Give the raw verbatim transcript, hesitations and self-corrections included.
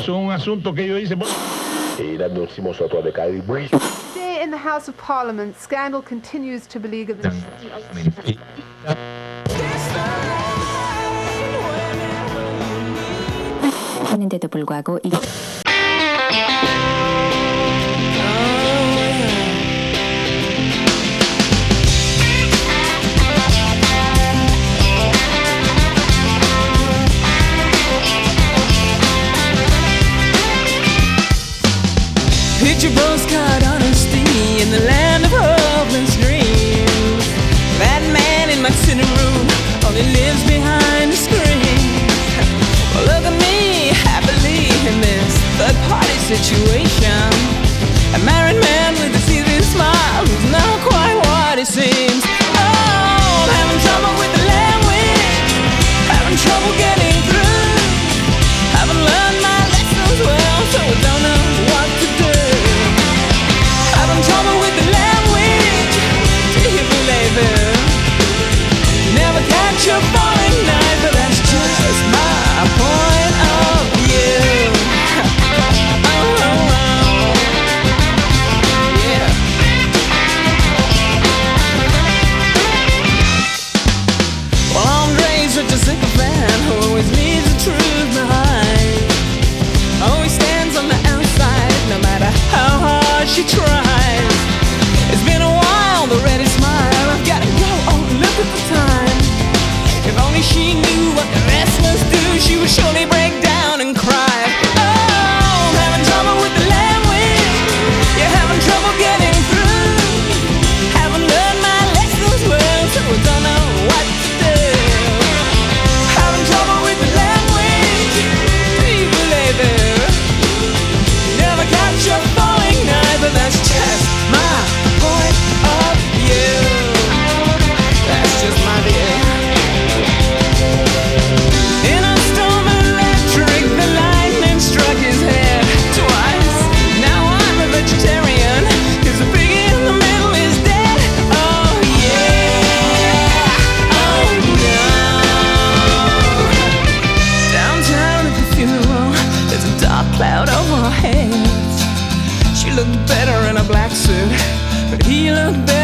Eso es un asunto que ellos dicen. Today in the House of Parliament, scandal continues to beleaguer the... 하는데도 불구하고 이 Picture postcard honesty in the land of hopeless dreams. That man in my sitting room only lives behind the screen. Well, look at me, happily in this third-party situation. A married man with a serious smile who's not quite what he seems. Oh, I'm having trouble with the language, having trouble getting through. Haven't learned my lessons well, so I don't know what to do. Having trouble with the language, do you believe it? Never catch a falling knife, but that's just my point of view. Oh, oh, oh. Yeah. Well, Andre's such a sycophant who always leaves the truth behind. Always stands on the outside, no matter how hard she tries. It's been a while, the ready smile. I've gotta go, oh look at the time. If only she knew what the rest must do, she would surely break down and cry. Oh, I'm having trouble with the language. You're having trouble getting through. Haven't learned my lessons well, so I don't know what to do. Having trouble with the language, do you believe it? Never catch a falling knife, but that's just my point of view. That's just my view. In a storm electric, the lightning struck his head twice. Now I'm a vegetarian, 'cause the pig in the middle is dead. Oh yeah, oh no. Downtown at the funeral, there's a dark cloud over her head. She looked better in a black suit, but he looked better